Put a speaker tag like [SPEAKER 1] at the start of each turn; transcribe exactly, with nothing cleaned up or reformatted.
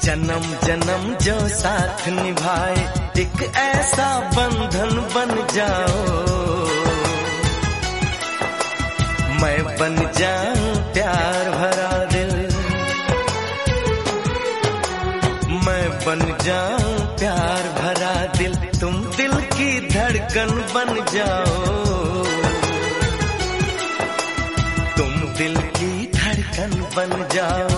[SPEAKER 1] जन्म जन्म जो साथ निभाए, एक ऐसा बंधन बन जाओ। मैं बन जाऊं प्यार भरा दिल, मैं बन जाऊं प्यार भरा दिल, तुम दिल की धड़कन बन जाओ। तुम दिल की धड़कन बन जाओ।